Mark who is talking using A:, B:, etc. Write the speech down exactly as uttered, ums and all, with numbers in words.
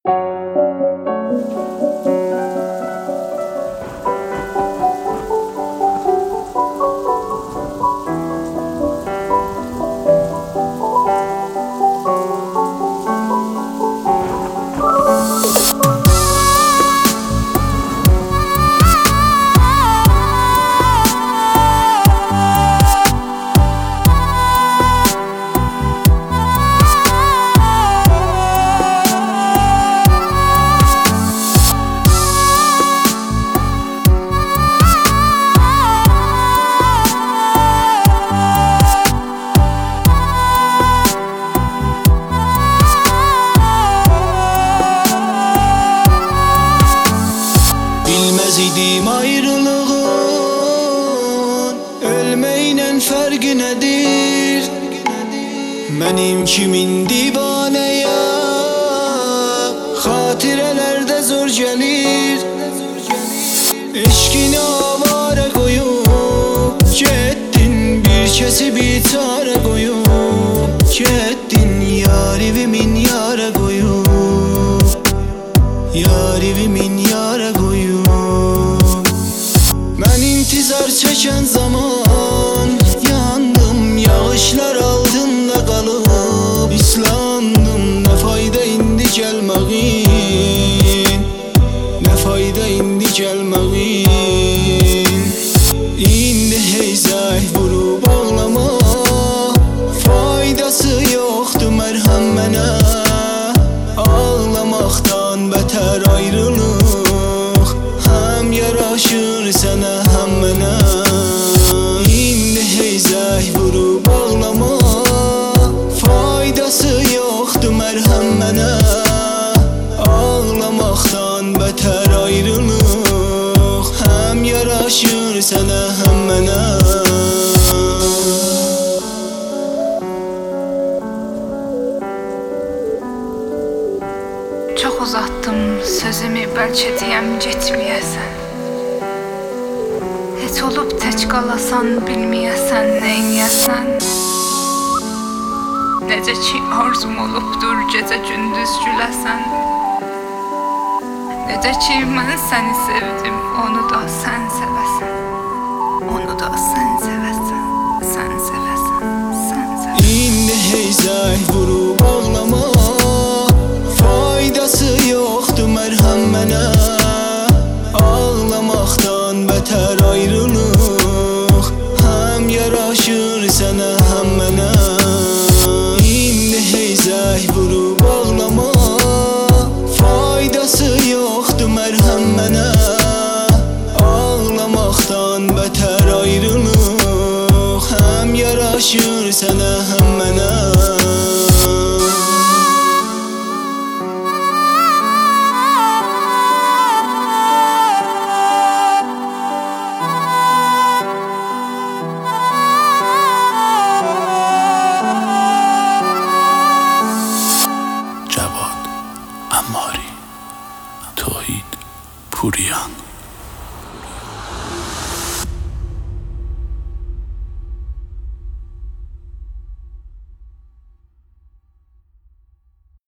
A: Bilmez idim ayrılığın ölmeyle fərqi nedir? Benim kimin divaneye hatirelerde zor gelir. Eşkini avara koyup gettin, bir kesi bir çare koyup gettin, yar evimin yara koyup, yar evimin yara koyup. Ben intizar çeken zaman yandım, yağışlar altında kalıp islandım. Ne fayda indi gelmeğin, ne fayda indi gelmeğin. İndi heyzay vurup ağlama, faydası yoktu merhem mənə. Ağlamaktan beter ayrılık, hem yaraşır sana hem mənə. İndi heyzay vurup ağlama, faydası yoktu merhem mənə. Ağlamaktan beter ayrılık, hem yaraşır sana hem mənə.
B: Çok uzattım sözümü, belki diyem getməyəsən. Heç olub tək qalasan, bilməyəsən, neyniyəsən. Necə ki arzum olubdur gecə gündüz güləsən. Necə ki mən səni sevdim, onu da sən sevəsən. Onu da sən sevəsən, sən sevəsən, sən sevəsən.
A: İndi heyzay vurup ağlama, faydası yoktu merhem mənə. Ağlamaktan beter ayrılık, hem yaraşır sana hem mənə. İndi heyzay vurup ağlama, faydası yoktu merhem mənə. Ağlamaktan beter ayrılık, hem yaraşır sana hem mənə.
C: جواد عماری، توحید پوریان.